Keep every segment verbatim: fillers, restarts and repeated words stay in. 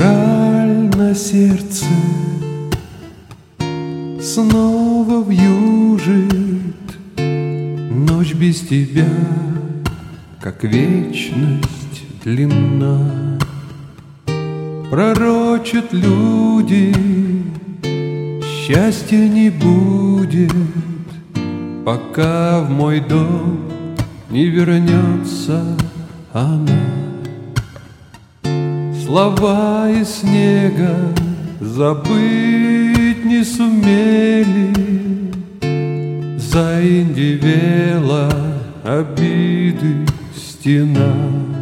Февраль на сердце снова вьюжит. Ночь без тебя, как вечность длинна. Пророчат люди, счастья не будет, пока в мой дом не вернется она. Слова из снега забыть не сумели, заиндевела обиды стена.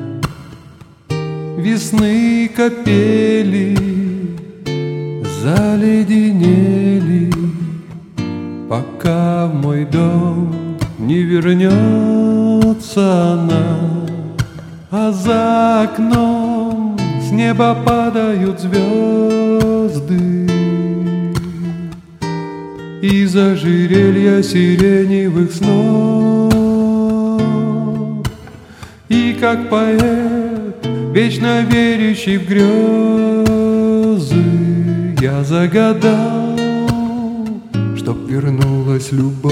Весны капели заледенели, пока в мой дом не вернется она. А за окном с неба падают звезды, из ожерелья сиреневых снов. И как поэт, вечно верящий в грезы, я загадал, чтоб вернулась любовь.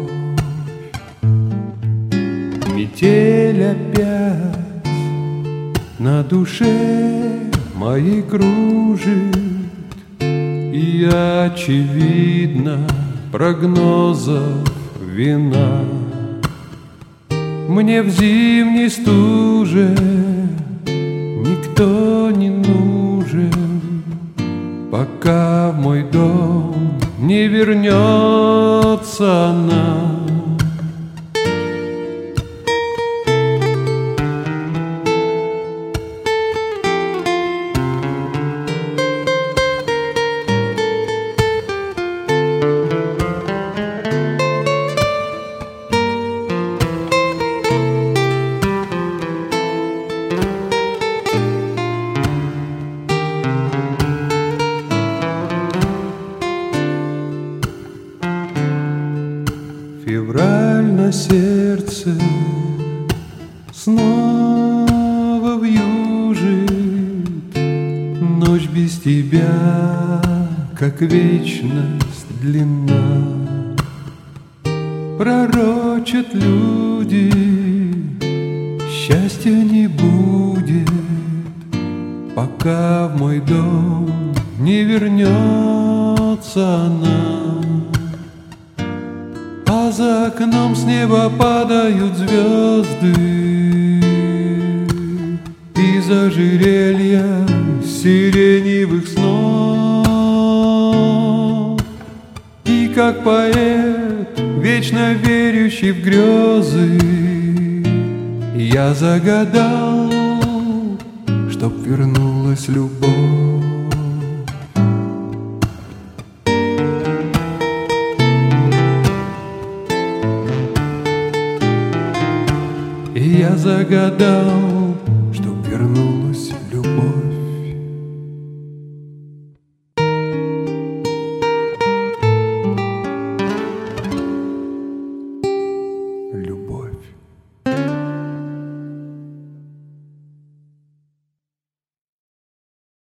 Метель опять на душе моей кружит, и очевидно прогнозов вина. Мне в зимней стуже никто не нужен, пока в мой дом не вернется она. Февраль на сердце снова вьюжит. Ночь без тебя, как вечность длинна. Пророчат люди, счастья не будет, пока в мой дом не вернется она. А за окном с неба падают звезды, из ожерелья сиреневых снов. И как поэт, вечно верящий в грезы, я загадал, чтоб вернулась любовь. И я загадал,